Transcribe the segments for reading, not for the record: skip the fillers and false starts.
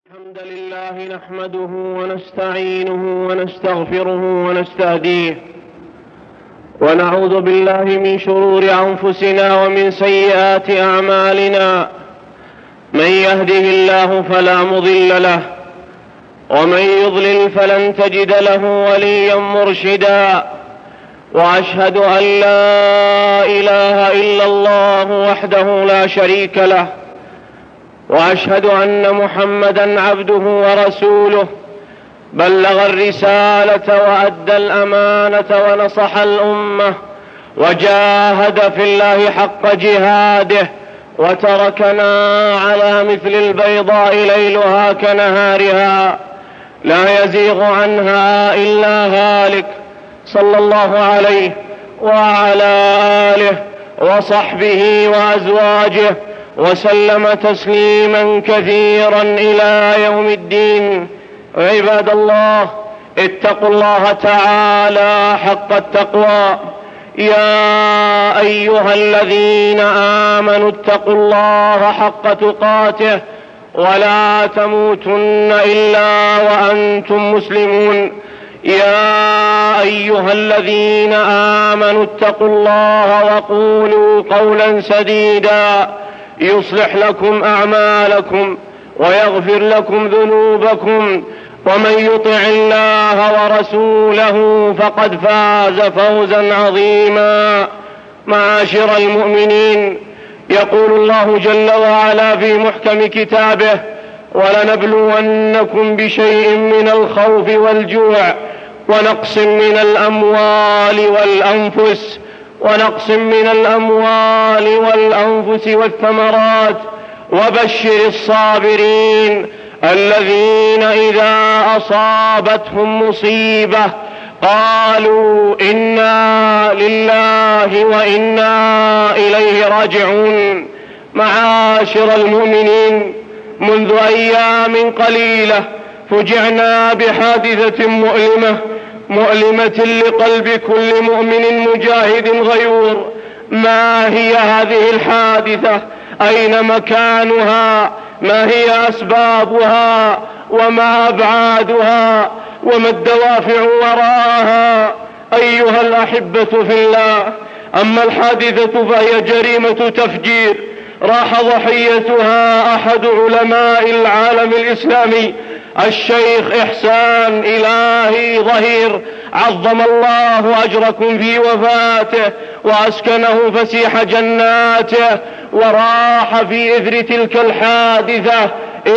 الحمد لله نحمده ونستعينه ونستغفره ونستهديه ونعوذ بالله من شرور أنفسنا ومن سيئات أعمالنا. من يهده الله فلا مضل له ومن يضلل فلن تجد له وليا مرشدا. وأشهد أن لا إله إلا الله وحده لا شريك له، وأشهد أن محمدا عبده ورسوله، بلغ الرسالة وأدى الأمانة ونصح الأمة وجاهد في الله حق جهاده، وتركنا على مثل البيضاء ليلها كنهارها لا يزيغ عنها إلا هالك، صلى الله عليه وعلى آله وصحبه وأزواجه وسلم تسليما كثيرا إلى يوم الدين. عباد الله، اتقوا الله تعالى حق التقوى. يا أيها الذين آمنوا اتقوا الله حق تقاته ولا تموتن إلا وأنتم مسلمون. يا أيها الذين آمنوا اتقوا الله وقولوا قولا سديدا يصلح لكم أعمالكم ويغفر لكم ذنوبكم، ومن يطع الله ورسوله فقد فاز فوزا عظيما. معاشر المؤمنين، يقول الله جل وعلا في محكم كتابه: ولنبلونكم بشيء من الخوف والجوع ونقص من الأموال والأنفس والثمرات، وبشر الصابرين الذين إذا أصابتهم مصيبة قالوا إنا لله وإنا إليه راجعون. معاشر المؤمنين، منذ أيام قليلة فجعنا بحادثة مؤلمة لقلب كل مؤمن مجاهد غيور. ما هي هذه الحادثة؟ أين مكانها؟ ما هي أسبابها؟ وما أبعادها؟ وما الدوافع وراءها؟ أيها الأحبة في الله، أما الحادثة فهي جريمة تفجير راح ضحيتها أحد علماء العالم الإسلامي، الشيخ إحسان إلهي ظهير، عظم الله أجركم في وفاته وأسكنه فسيح جناته. وراح في إثر تلك الحادثة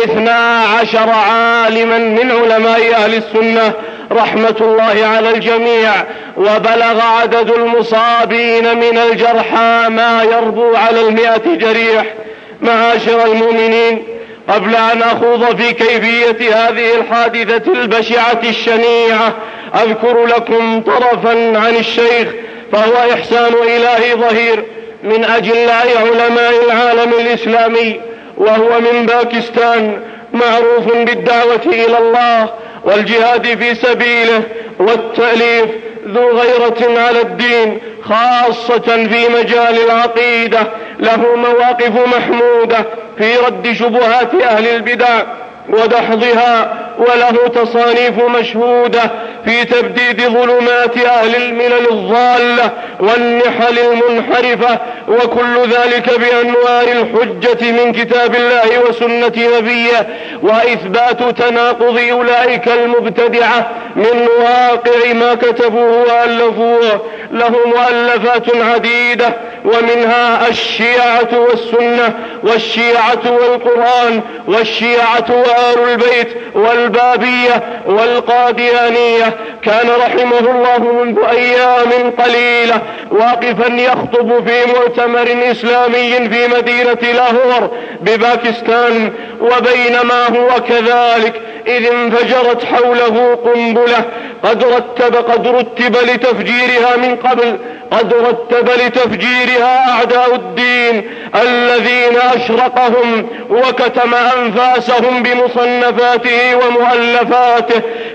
12 عالما من علماء أهل السنة رحمة الله على الجميع، وبلغ عدد المصابين من الجرحى ما يربو على 100 جريح. معاشر المؤمنين، قبل أن أخوض في كيفية هذه الحادثة البشعة الشنيعة أذكر لكم طرفا عن الشيخ، فهو إحسان إلهي ظهير من أجلاء علماء العالم الإسلامي، وهو من باكستان، معروف بالدعوة إلى الله والجهاد في سبيله والتأليف، ذو غيرة على الدين خاصة في مجال العقيدة، له مواقف محمودة في رد شبهات أهل البدع ودحضها، وله تصانيف مشهودة في تبديد ظلمات أهل الملل الضالة والنحل المنحرفة، وكل ذلك بأنوار الحجة من كتاب الله وسنة نبيه، وإثبات تناقض أولئك المبتدعة من واقع ما كتبوه وألفوه. له مؤلفات عديدة، ومنها الشيعة والسنة، والشيعة والقرآن، والشيعة وآل البيت، والبابية، والقاديانية. كان رحمه الله منذ أيام قليلة واقفا يخطب في مؤتمر إسلامي في مدينة لاهور بباكستان، وبينما هو كذلك إذ انفجرت حوله قنبلة قد رتب لتفجيرها من قبل، قد رتب لتفجيرها أعداء الدين الذين أشرقهم وكتم أنفاسهم بمصنفاته ومؤلفاته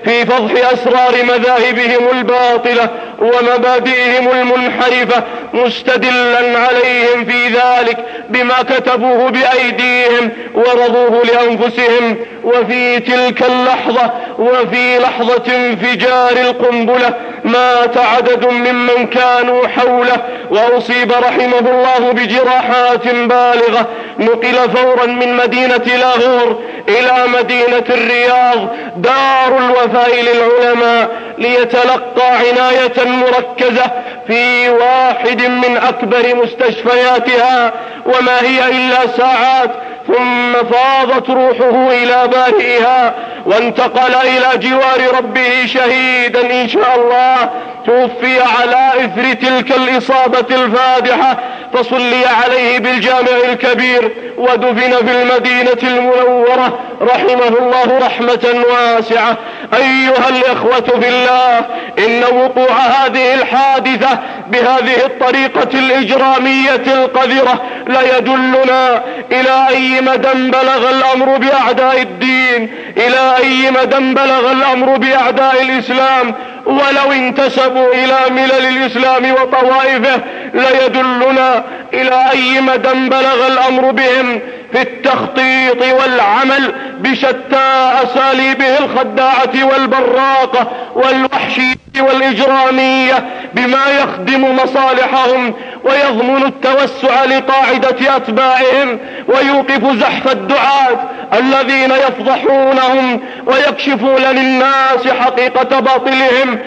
في فضح أسرار مذاهبهم الباطلة ومبادئهم المنحرفة، مستدلا عليهم في ذلك بما كتبوه بأيديهم ورضوه لأنفسهم. وفي تلك اللحظة وفي لحظة انفجار القنبلة مات عدد ممن كانوا حوله، وأصيب رحمه الله بجراحات بالغة. نقل فورا من مدينة لاهور إلى مدينة الرياض دار الوفاء للعلماء ليتلقى عناية مركزة في واحد من أكبر مستشفياتها، وما هي إلا ساعات ثم فاضت روحه إلى بارئها وانتقل إلى جوار ربه شهيدا إن شاء الله. توفي على إثر تلك الإصابة الفادحة، فصلي عليه بالجامع الكبير ودفن في المدينة المنورة رحمه الله رحمة واسعة. أيها الإخوة في الله، إن وقوع هذه الحادثة بهذه الطريقة الإجرامية القذرة لا يدلنا إلى أي مدى بلغ الأمر بأعداء الدين، إلى أي مدى بلغ الأمر بأعداء الإسلام، ولو انتسبوا إلى ملل الإسلام وطوائفه لا يدلنا إلى أي مدى بلغ الأمر بهم في التخطيط والعمل بشتى أساليبه الخداعة والبراقة والوحشية والإجرامية بما يخدم مصالحهم ويضمن التوسع لقاعدة أتباعهم ويوقف زحف الدعاة الذين يفضحونهم ويكشفون للناس حقيقة باطلهم،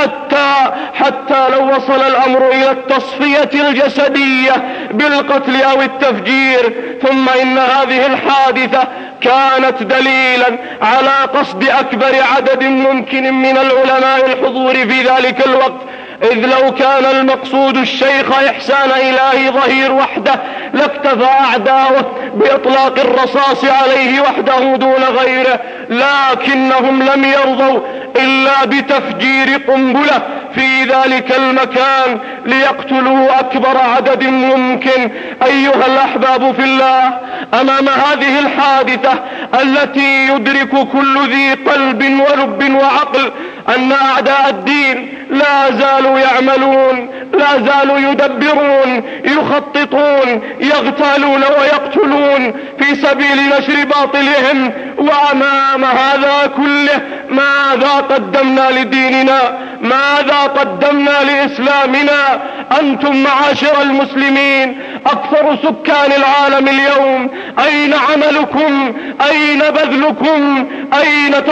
حتى لو وصل الأمر إلى التصفية الجسدية بالقتل أو التفجير. ثم إن هذه الحادثة كانت دليلا على قصد أكبر عدد ممكن من العلماء الحضور في ذلك الوقت، إذ لو كان المقصود الشيخ إحسان إلهي ظهير وحده لاكتفى أعداؤه بإطلاق الرصاص عليه وحده دون غيره، لكنهم لم يرضوا إلا بتفجير قنبلة في ذلك المكان ليقتلوا أكبر عدد ممكن. أيها الأحباب في الله، أمام هذه الحادثة التي يدرك كل ذي قلب ولب وعقل أن أعداء الدين لا زالوا يعملون، لا زالوا يدبرون، يخططون، يغتالون ويقتلون في سبيل نشر باطلهم، وأمام هذا كله ماذا قدمنا لديننا؟ ماذا قدمنا لإسلامنا؟ أنتم معاشر المسلمين أكثر سكان العالم اليوم، أين عملكم؟ أين بذلكم؟ أين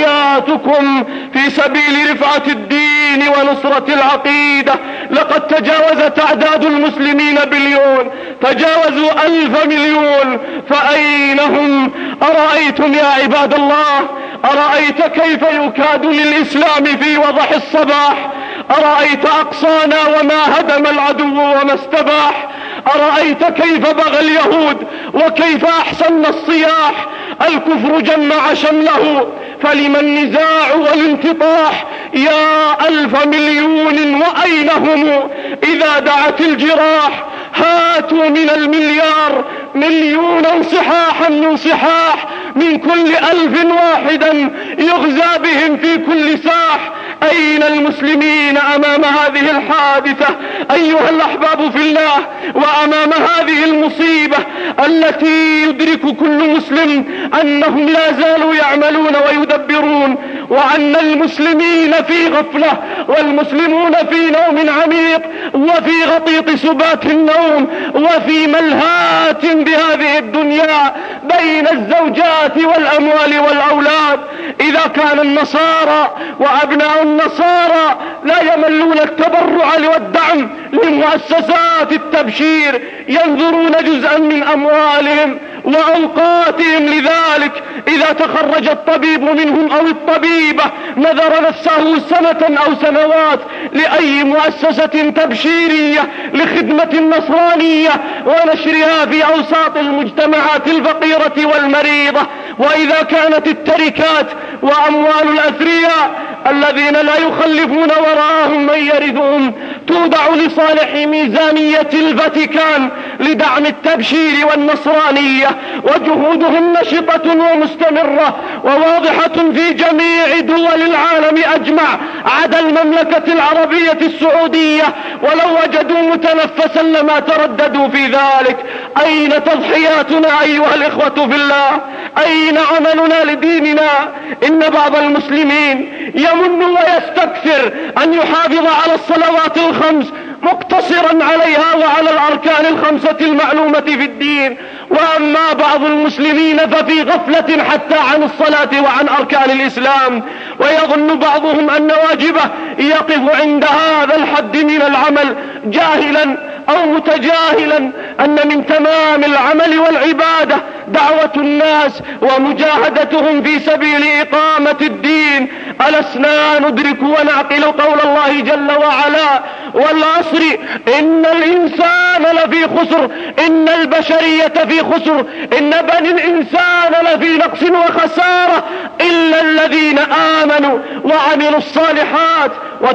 تضحياتكم في سبيل رفعة الدين ونصرة العقيدة؟ لقد تجاوزت أعداد المسلمين بليون، تجاوزوا 1,000 مليون، فأين هم؟ أرأيتم يا عباد الله، أرأيت كيف يكاد للإسلام في وضح الصباح؟ أرأيت أقصانا وما هدم العدو وما استباح؟ أرأيت كيف بغى اليهود وكيف أحسن الصياح؟ الكفر جمع شمله، فلما النزاع والانتطاح؟ يا 1,000 مليون وأين هم إذا دعت الجراح؟ هاتوا من المليار مليونا صحاحا من صحاح، من كل 1,000 واحدا يغزى بهم في كل ساح. أين المسلمين أمام هذه الحادثة أيها الأحباب في الله، وأمام هذه المصيبة التي يدرك كل مسلم أنهم لا زالوا يعملون ويدبرون، وأن المسلمين في غفلة والمسلمون في نوم عميق وفي غطيط سبات النوم وفي ملهات بهذه الدنيا بين الزوجات والأموال والأولاد. إذا كان النصارى وأبناء النصارى لا يملون التبرع والدعم لمؤسسات التبشير، ينظرون جزءا من أموالهم وأوقاتهم لذلك. إذا تخرج الطبيب منهم أو الطبيبة نذر نفسه سنة أو سنوات لأي مؤسسة تبشيرية لخدمة النصرانية ونشرها في أوساط المجتمعات الفقيرة والمريضة. وإذا كانت التركات وأموال الأثرياء الذين لا يخلفون وراءهم من يرثهم توضع لصالح ميزانية الفاتيكان لدعم التبشير والنصرانية، وجهودهم نشطة ومستمرة وواضحة في جميع دول العالم أجمع عدا المملكة العربية السعودية، ولو وجدوا متنفسا لما ترددوا في ذلك. أين تضحياتنا أيها الإخوة في الله؟ أين عملنا لديننا؟ إن بعض المسلمين يمن ويستكثر أن يحافظ على الصلوات الخمس مقتصرا عليها وعلى الأركان الخمسة المعلومة في الدين، وأما بعض المسلمين ففي غفلة حتى عن الصلاة وعن أركان الإسلام، ويظن بعضهم أن واجبه يقف عند هذا الحد من العمل، جاهلا أو متجاهلا أن من تمام العمل والعبادة دعوة الناس ومجاهدتهم في سبيل إقامة الدين. ألسنا ندرك ونعقل قول الله جل وعلا: والعصر إن الإنسان لفي خسر، إن البشرية في خسر، إن بني الإنسان لفي نقص وخسارة إلا الذين آمنوا وعملوا الصالحات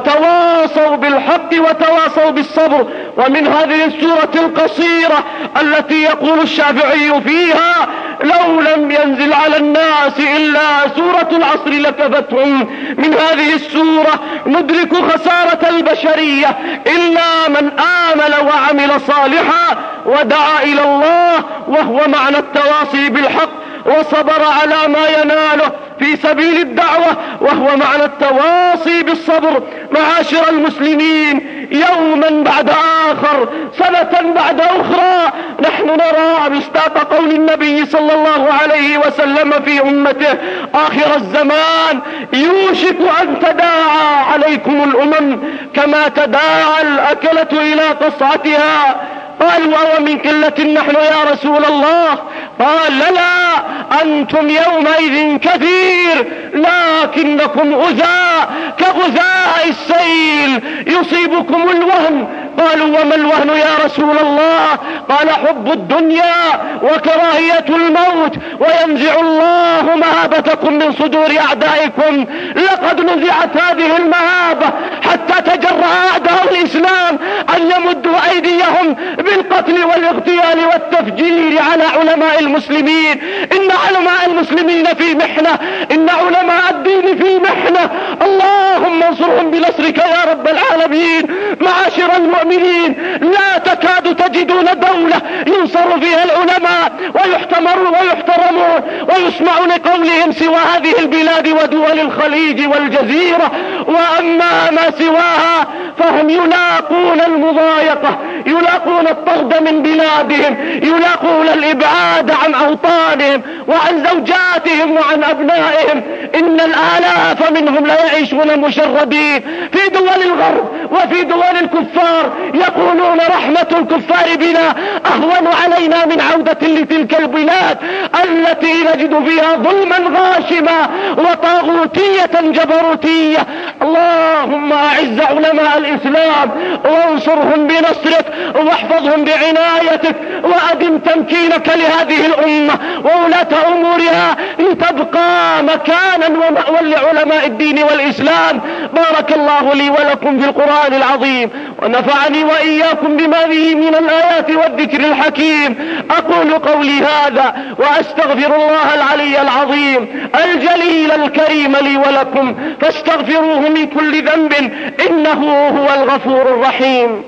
وتواصوا بالحق وتواصوا بالصبر. ومن هذه السورة القصيرة التي يقول الشافعي فيها: لو لم ينزل على الناس إلا سورة العصر لكفتهم، من هذه السورة ندرك خسارة البشرية إلا من آمن وعمل صالحا ودعا إلى الله، وهو معنى التواصي بالحق، وصبر على ما يناله في سبيل الدعوة، وهو معنى التواصي بالصبر. معاشر المسلمين، يوما بعد آخر، سنة بعد أخرى، نحن نرى مصداق قول النبي صلى الله عليه وسلم في أمته: آخر الزمان يوشك أن تداعى عليكم الأمم كما تداعى الأكلة إلى قصعتها. قالوا: ومن قلة نحن يا رسول الله؟ قال: لا، أنتم يومئذ كثير لكنكم غثاء كغثاء السيل يصيبكم الوهن. قالوا: وما الوهن يا رسول الله؟ قال: حب الدنيا وكراهية الموت، وينزع الله مهابتكم من صدور أعدائكم. لقد نزعت هذه المهابة حتى تجرأ أعداء الإسلام أن يمدوا أيديهم بالقتل والاغتيال والتفجير على علماء المسلمين. إن علماء المسلمين في محنة، إن علماء الدين في محنة، اللهم انصرهم بنصرك يا رب العالمين. معاشر المؤمنين، لا تكاد تجدون دولة ينصر فيها العلماء ويحترمون ويسمع لقولهم سوى هذه البلاد ودول الخليج والجزيرة، وأما ما سواها فهم يلاقون المضايقة، يلاقون الطرد من بلادهم، يلاقون الإبعاد عن أوطانهم وعن زوجاتهم وعن أبنائهم. إن الآلاف منهم لا يعيشون مشردين في دول الغرب وفي دول الكفار، يقولون: رحمة الكفار بنا أهون علينا من عودة لتلك البلاد التي نجد فيها ظلما غاشما وطاغوتية جبروتية. اللهم أعز علماء الإسلام وانصرهم بنصرك واحفظهم بعنايتك، وأدم تمكينك لهذه الأمة وولاة أمورها لتبقى مكانا ومأوى لعلماء الدين والإسلام. بارك الله لي ولكم في القرآن العظيم، ونفعني وإياكم بما فيه من الآيات والذكر الحكيم. أقول قولي هذا وأستغفر الله العلي العظيم الجليل الكريم لي ولكم، فاستغفروه من كل ذنب إنه هو الغفور الرحيم.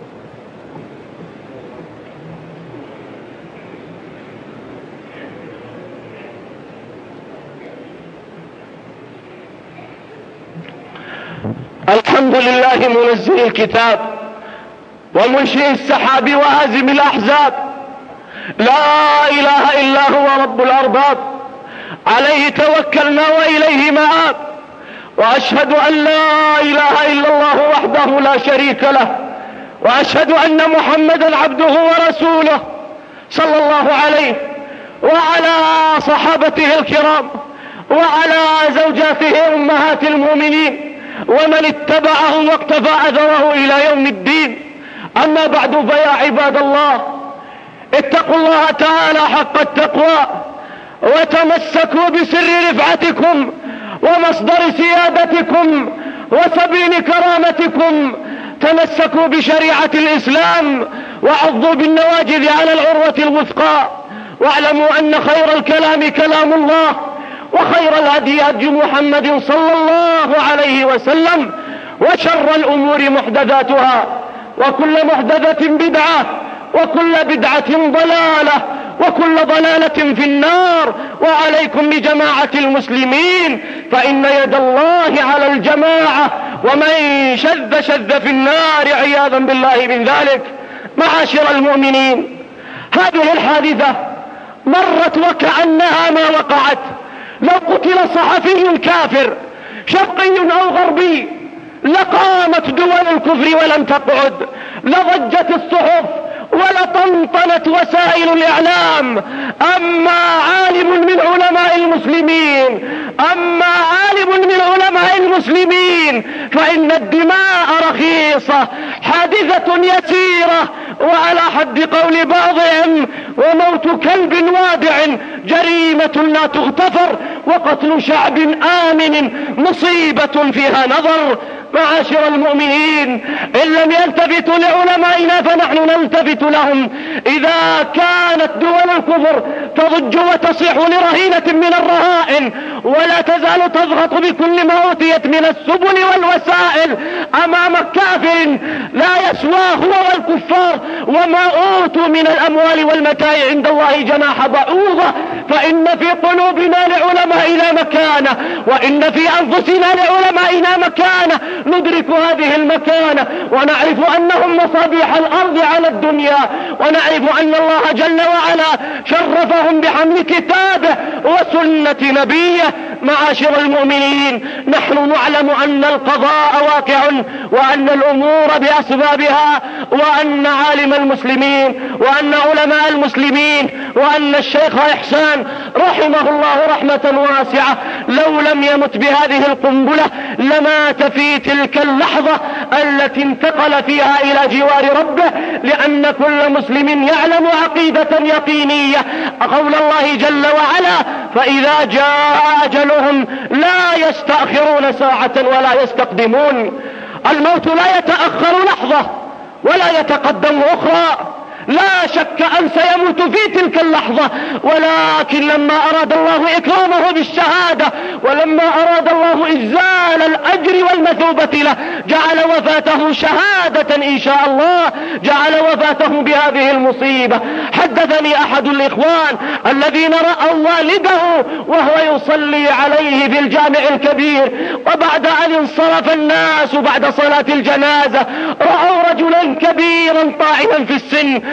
الحمد لله منزل الكتاب ومنشئ السحاب وهازم الأحزاب، لا إله إلا هو رب الأرباب، عليه توكلنا وإليه مآب، وأشهد أن لا إله إلا الله وحده لا شريك له، وأشهد أن محمدا عبده ورسوله صلى الله عليه وعلى صحابته الكرام وعلى زوجاته أمهات المؤمنين ومن اتبعه واقتفى أثره إلى يوم الدين. أما بعد، فيا عباد الله، اتقوا الله تعالى حق التقوى، وتمسكوا بسر رفعتكم ومصدر سيادتكم وسبيل كرامتكم. تمسكوا بشريعة الإسلام وعضوا بالنواجذ على العروة الوثقى، واعلموا أن خير الكلام كلام الله، وخير الهدي هدي محمد صلى الله عليه وسلم، وشر الأمور محدثاتها، وكل محدثة بدعة، وكل بدعة ضلالة، وكل ضلالة في النار. وعليكم بجماعة المسلمين، فإن يد الله على الجماعة، ومن شذ شذ في النار عياذا بالله من ذلك. معاشر المؤمنين، هذه الحادثة مرت وكأنها ما وقعت. لو قتل صحفي كافر شرقي أو غربي لقامت دول الكفر ولم تقعد، لضجت الصحف ولطنطنت وسائل الإعلام. أما عالم من علماء المسلمين فإن الدماء رخيصة، حادثة يسيرة، وعلى حد قول بعضهم وموت كلب وادع جريمة لا تغتفر، وقتل شعب آمن مصيبة فيها نظر. معاشر المؤمنين، إن لم يلتفتوا لعلمائنا فنحن نلتفت لهم. إذا كانت دول الكفر تضج وتصيح لرهينة من الرهائن، ولا تزال تضغط بكل ما أوتيت من السبل والوسائل أمام كافر لا يسوى هو والكفار وما أوتوا من الأموال والمتاع عند الله جناح بعوضة، فإن في قلوبنا لعلمائنا مكانة، وإن في أنفسنا لعلمائنا مكانة، ندرك هذه المكانة ونعرف أنهم مصابيح الأرض على الدنيا، ونعرف أن الله جل وعلا شرفهم بحمل كتابه وسنة نبيه. معاشر المؤمنين، نحن نعلم أن القضاء واقع، وأن الأمور بأسبابها، وأن عالم المسلمين وأن علماء المسلمين وأن الشيخ إحسان رحمه الله رحمة واسعة لو لم يمت بهذه القنبلة لمات في تلك اللحظة التي انتقل فيها إلى جوار ربه، لأن كل مسلم يعلم عقيدة يقينية قول الله جل وعلا: فإذا جاء أجلهم لا يستأخرون ساعة ولا يستقدمون. الموت لا يتأخر لحظة ولا يتقدم أخرى، لا شك أن سيموت في تلك اللحظة، ولكن لما أراد الله إكرامه بالشهادة، ولما أراد الله إزال الأجر والمثوبة له، جعل وفاته شهادة إن شاء الله، جعل وفاته بهذه المصيبة. حدثني أحد الإخوان الذين رأوا والده وهو يصلي عليه في الجامع الكبير، وبعد أن انصرف الناس بعد صلاة الجنازة رأوا رجلا كبيرا طاعنا في السن،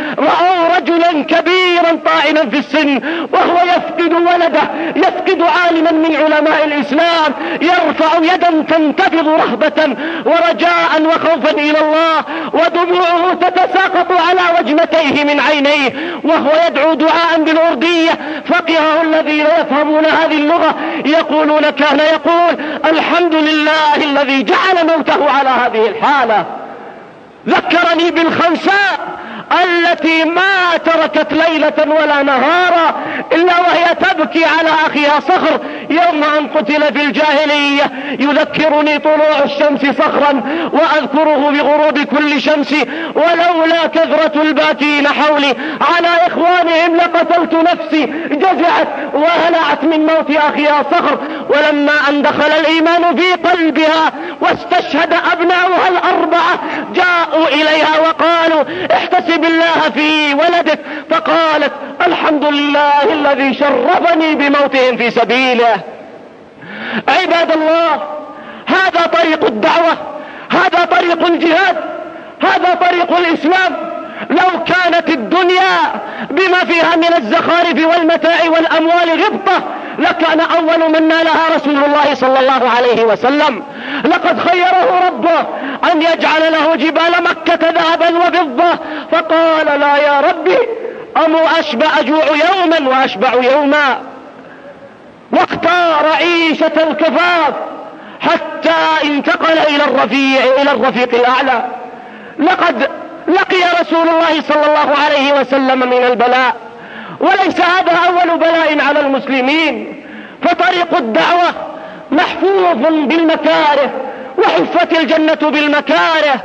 في السن وهو يفقد ولده، يفقد عالما من علماء الإسلام، يرفع يدا تنتفض رهبة ورجاء وخوفا إلى الله، ودموعه تتساقط على وجنتيه من عينيه، وهو يدعو دعاء بالأردية. فقهه الذين يفهمون هذه اللغة يقولون: كان يقول: الحمد لله الذي جعل موته على هذه الحالة. ذكرني بالخنساء التي ما تركت ليلة ولا نهارا إلا وهي تبكي على أخيها صخر يوم أن قتل في الجاهلية. يذكرني طلوع الشمس صخرا وأذكره بغروب كل شمس، ولولا كثرة الباكين حولي على إخوانهم لقتلت نفسي. جزعت وهلعت من موت أخيها صخر، ولما أن دخل الإيمان في قلبها واستشهد أبناؤها الأربعة جاءوا إليها وقالوا: احتسب الله في ولدك، فقالت: الحمد لله الذي شرفني بموتهم في سبيله. عباد الله، هذا طريق الدعوة، هذا طريق الجهاد، هذا طريق الإسلام. لو كانت الدنيا بما فيها من الزخارف والمتاع والأموال غبطة لكان أول من نالها رسول الله صلى الله عليه وسلم. لقد خيره ربه أن يجعل له جبال مكة ذهبا وفضة، فقال: لا يا ربي، أمو أجوع يوما وأشبع يوما. واختار عيشة الكفاف حتى انتقل إلى الرفيق الأعلى. لقد لقي رسول الله صلى الله عليه وسلم من البلاء، وليس هذا أول بلاء على المسلمين، فطريق الدعوة محفوظ بالمكاره، وحفت الجنة بالمكاره،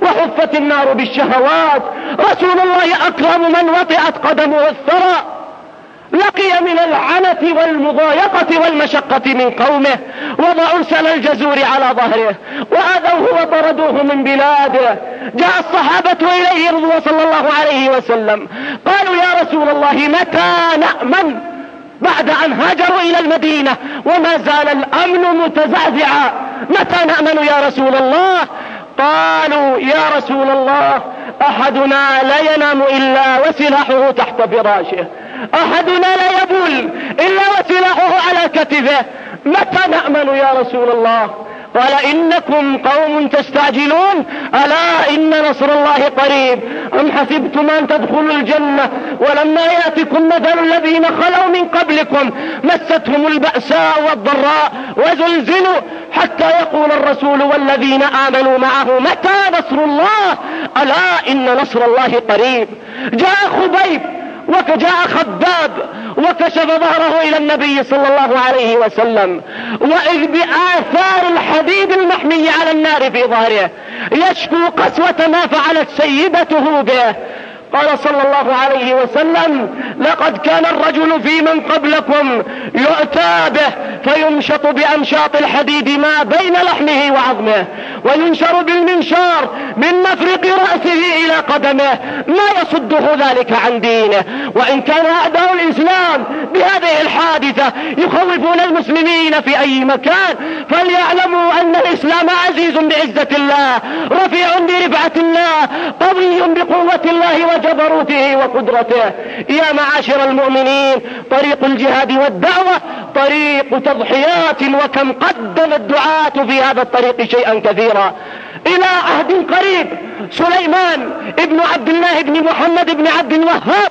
وحفت النار بالشهوات. رسول الله أكرم من وطئت قدمه الثرى، لقي من العنة والمضايقة والمشقة من قومه، وضعوا سل الجزور على ظهره وآذوه وطردوه من بلاده. جاء الصحابة إليه صلى الله عليه وسلم قالوا يا رسول الله متى نأمن بعد أن هاجروا إلى المدينة وما زال الأمن متزعزعا؟ متى نأمن يا رسول الله؟ قالوا يا رسول الله أحدنا لا ينام إلا وسلاحه تحت فراشه، أحدنا لا يبول إلا وسلاحه على كتفه، متى نأمن يا رسول الله؟ قال إنكم قوم تستعجلون، ألا إن نصر الله قريب. أم حسبتم أن تدخلوا الجنة ولما يأتكم مثل الذين خلوا من قبلكم مستهم البأساء والضراء وزلزلوا حتى يقول الرسول والذين آمنوا معه متى نصر الله؟ ألا إن نصر الله قريب. جاء خبيب وجاء خباب وكشف ظهره إلى النبي صلى الله عليه وسلم، وإذ بآثار الحديد المحمي على النار في ظهره يشكو قسوة ما فعلت سيدته به. قال صلى الله عليه وسلم لقد كان الرجل في من قبلكم يؤتى به فيمشط بأمشاط الحديد ما بين لحمه وعظمه وينشر بالمنشار من مفرق رأسه إلى قدمه، ما يصده ذلك عن دينه. وإن كان أعداء الإسلام بهذه الحادثة يخوفون المسلمين في أي مكان، فليعلموا أن الإسلام عزيز بعزة الله، رفيع برفعة الله، قوي بقوة الله وجبروته وقدرته. يا معاشر المؤمنين، طريق الجهاد والدعوة طريق تضحيات، وكم قدم الدعاة في هذا الطريق شيئا كثيرا. إلى عهد قريب سليمان ابن عبد الله بن محمد بن عبد الوهاب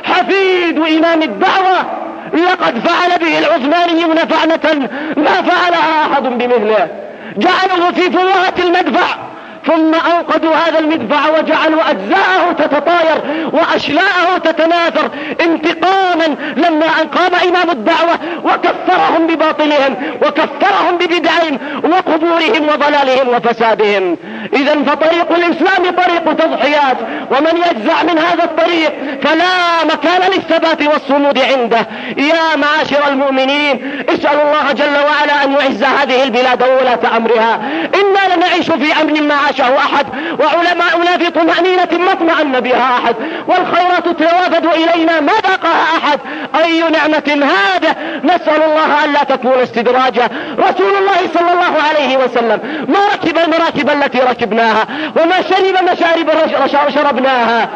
حفيد إمام الدعوة لقد فعل به العثمانيون فعلة ما فعلها أحد بمثله. جعلوه في فوهة المدفع ثم أوقدوا هذا المدفع وجعلوا أجزاءه تتطاير وأشلاءه تتناثر انتقاما لما أنقام إمام الدعوة وكفرهم بباطلهم وكفرهم ببدعهم وقبورهم وضلالهم وفسادهم. إذن فطريق الإسلام طريق تضحيات، ومن يجزع من هذا الطريق فلا مكان للثبات والصمود عنده. يا معاشر المؤمنين، اسألوا الله جل وعلا أن يعز هذه البلاد وولاة أمرها. إنا لنعيش في أمن ما عاشه أحد، وعلماؤنا في طمأنينة ما اطمأن بها أحد، والخيرات توافد إلينا ما ذاقها أحد. أي نعمة هذا؟ نسأل الله أن لا تكون استدراجا. رسول الله صلى الله عليه وسلم ما ركب المراكب التي ركبناها وما شرب مشارب شربناها،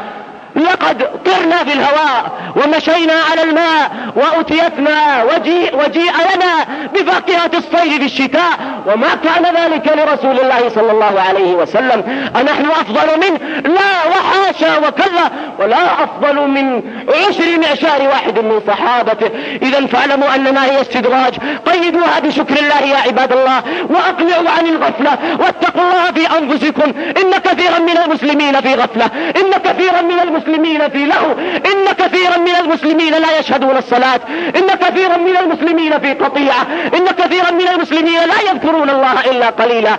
لقد طرنا في الهواء ومشينا على الماء وأتيتنا وجيء لنا بفاكهة الصيف في الشتاء، وما كان ذلك لرسول الله صلى الله عليه وسلم. أنحن أفضل منه؟ لا وحاشا وكلا، ولا أفضل من 10 معشار واحد من صحابته. إذا فاعلموا أننا هي استدراج. قيدوها بشكر الله يا عباد الله، وأقلعوا عن الغفلة، واتقوا الله في أنفسكم. إن كثيرا من المسلمين في غفلة، إن كثيرا من المسلمين في لهو، إن كثيرا من المسلمين لا يشهدون الصلاة، إن كثيرا من المسلمين في قطيعة، إن كثيرا من المسلمين لا يذكرون الله إلا قليلا.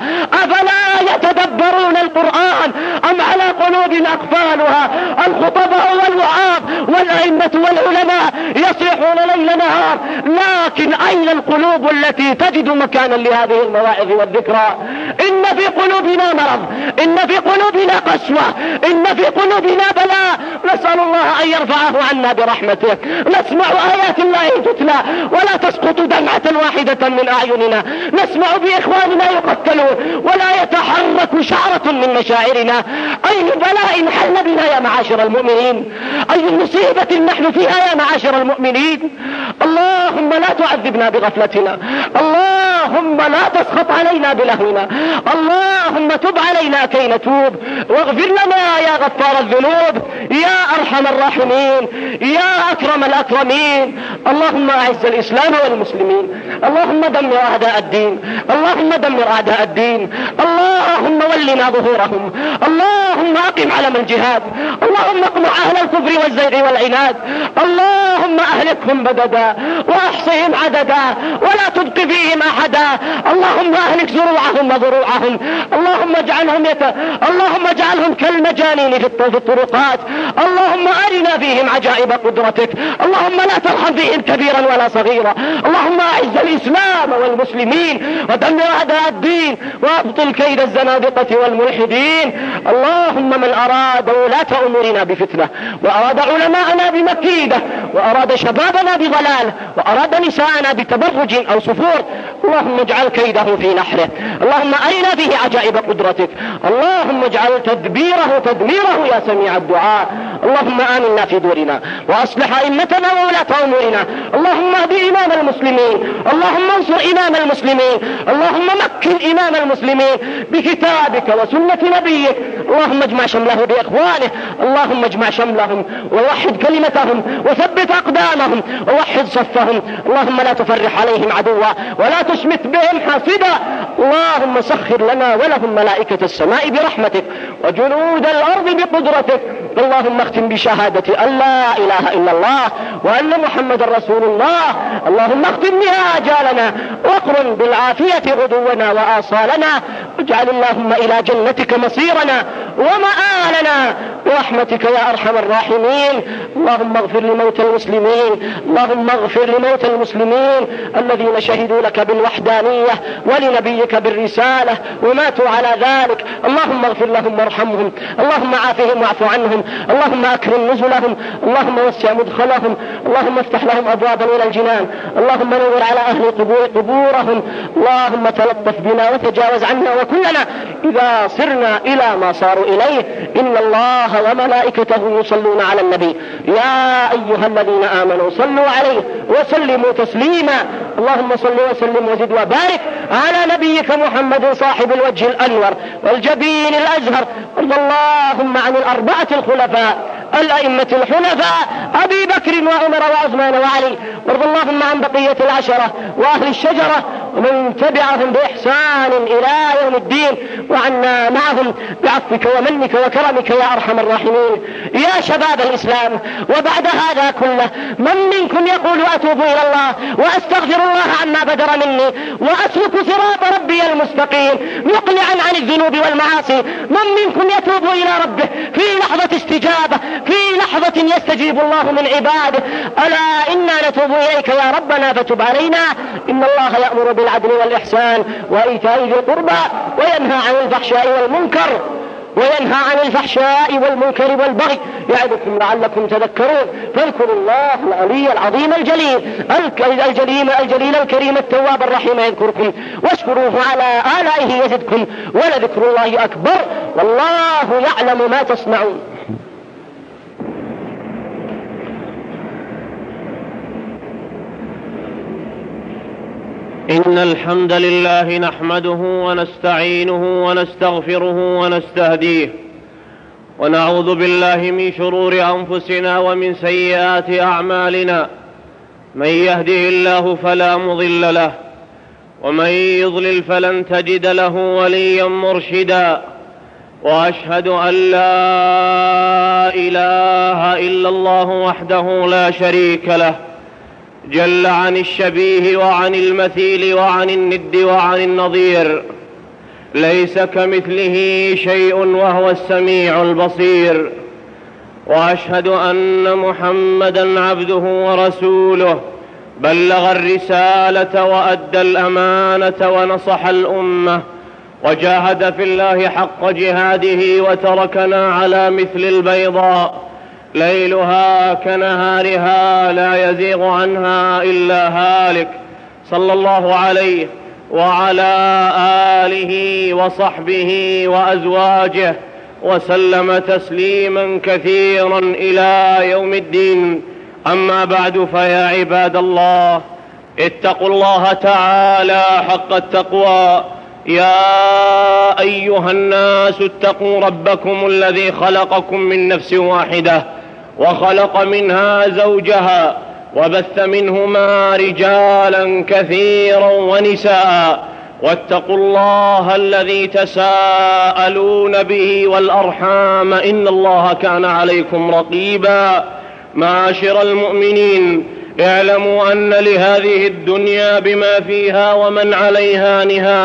أفلا يتدبرون القرآن أم على قلوب أقفالها؟ الخطباء والوعاظ والأئمة والعلماء يصيحون ليل نهار، لكن أين القلوب التي تجد مكانا لهذه المواعظ والذكرى؟ إن في قلوبنا مرض، إن في قلوبنا قسوة، إن في قلوبنا بلاء. نسأل الله أن يرفعه عنا برحمته. نسمع آيات الله تتلى ولا تسقط دمعة واحدة من أعيننا، نسمع بإخواننا يقتلون ولا يتحرك شعرة من مشاعرنا. أي بلاء حل بنا يا معاشر المؤمنين، أي مصيبة نحن فيها يا معاشر المؤمنين. اللهم لا تعذبنا بغفلتنا، اللهم لا تسخط علينا بلهونا، اللهم تب علينا كي نتوب، واغفر لنا يا غفار الذنوب يا أرحم الراحمين يا أكرم الأكرمين. اللهم أعز الإسلام والمسلمين، اللهم دمر أعداء الدين، اللهم دمر أعداء الدين، اللهم ولنا ظهورهم، اللهم أقم علم الجهاد، اللهم اقمع أهل الكفر والزيغ والعناد، اللهم أهلكهم بددا وأحصهم عددا ولا تبق فيهم أحدا الأعداء، اللهم أهلك زروعهم وضروعهم، اللهم اجعلهم كالمجانين في الطرقات، اللهم أرنا فيهم عجائب قدرتك، اللهم لا ترحم فيهم كبيرا ولا صغيرا، اللهم أعز الإسلام والمسلمين ودمر أعداء الدين وأبطل كيد الزنادقة والملحدين. اللهم من أراد ولاة أمورنا بفتنة، وأراد علماءنا بمكيدة، وأراد شبابنا بضلال، وأراد نساءنا بتبرج أو سفور، اللهم اجعل كيده في نحره، اللهم أرنا فيه عجائب قدرتك، اللهم اجعل تدميره يا سميع الدعاء. اللهم آمنا في دورنا وأصلح أئمتنا وولاة أمورنا، اللهم اهد إمام المسلمين، اللهم انصر إمام المسلمين، اللهم مكن إمام المسلمين بكتابك وسنة نبيك، اللهم اجمع شمله بإخوانه، اللهم اجمع شملهم ووحد كلمتهم وثبت أقدامهم ووحد صفهم، اللهم لا تفرح عليهم عدوا ولا تشمت بهم حاسدا، اللهم سخر لنا ولهم ملائكة السماء برحمتك وجنود الأرض بقدرتك، اللهم اختم بشهادة أن لا إله إلا الله وأن محمد رسول الله، اللهم اختم بها آجالنا واقرن بالعافية غدونا وآصالنا، واجعل اللهم إلى جنتك مصيرنا ومآلنا برحمتك يا أرحم الراحمين. اللهم اغفر لموتى المسلمين، اللهم اغفر لموتى المسلمين الذين شهدوا لك بالوحدانية ولنبيك بالرسالة وماتوا على ذلك، اللهم اغفر لهم وارحمهم، اللهم عافهم واعف عنهم، اللهم أكرم نزلهم، اللهم وسع مدخلهم، اللهم افتح لهم أبوابا إلى الجنان، اللهم نور على أهل قبورهم، اللهم تلطف بنا وتجاوز عنا وكلنا إذا صرنا إلى ما صاروا إليه. إن الله وملائكته يصلون على النبي يا أيها الذين آمنوا صلوا عليه وسلموا تسليما، اللهم صل وسلم وزد وبارك على نبيك محمد صاحب الوجه الأنور والجبين الأزهر، وارض اللهم عن الأربعة الخلفاء الأئمة الحنفاء أبي بكر وعمر وعثمان وعلي، وارض اللهم عن بقية العشرة وأهل الشجرة ومن تبعهم بإحسان إلى يوم الدين، وعنا معهم بعفوك ومنك وكرمك يا أرحم الراحمين. يا شباب الإسلام، وبعد هذا كله من منكم يقول أتوب إلى الله وأستغفر الله عما بدر مني وأسلك صراط ربي المستقيم مقلعا عن الذنوب والمعاصي؟ من منكم يتوب إلى ربه في لحظة استجابة، في لحظة يستجيب الله من عباده؟ ألا إنا نتوب إليك يا ربنا فتب علينا، إن الله يأمر بالعدل والإحسان وإيتاء ذي القربى وينهى عن الفحشاء والمنكر والبغي يعظكم لعلكم تذكرون، فاذكروا الله العلي العظيم الجليل الكريم التواب الرحيم يذكركم، واشكروه على آلائه يزدكم، ولذكر الله أكبر، والله يعلم ما تصنعون. إن الحمد لله نحمده ونستعينه ونستغفره ونستهديه، ونعوذ بالله من شرور أنفسنا ومن سيئات أعمالنا، من يهده الله فلا مضل له، ومن يضلل فلن تجد له وليا مرشدا، وأشهد أن لا إله إلا الله وحده لا شريك له، جل عن الشبيه وعن المثيل وعن الند وعن النظير، ليس كمثله شيء وهو السميع البصير، وأشهد أن محمدًا عبده ورسوله، بلغ الرسالة وأدى الأمانة ونصح الأمة، وجاهد في الله حق جهاده، وتركنا على مثل البيضاء ليلها كنهارها لا يزيغ عنها إلا هالك، صلى الله عليه وعلى آله وصحبه وأزواجه وسلم تسليما كثيرا إلى يوم الدين. أما بعد، فيا عباد الله، اتقوا الله تعالى حق التقوى. يا أيها الناس اتقوا ربكم الذي خلقكم من نفس واحدة وخلق منها زوجها وبث منهما رجالا كثيرا ونساء، واتقوا الله الذي تساءلون به والأرحام، إن الله كان عليكم رقيبا. معاشر المؤمنين، اعلموا أن لهذه الدنيا بما فيها ومن عليها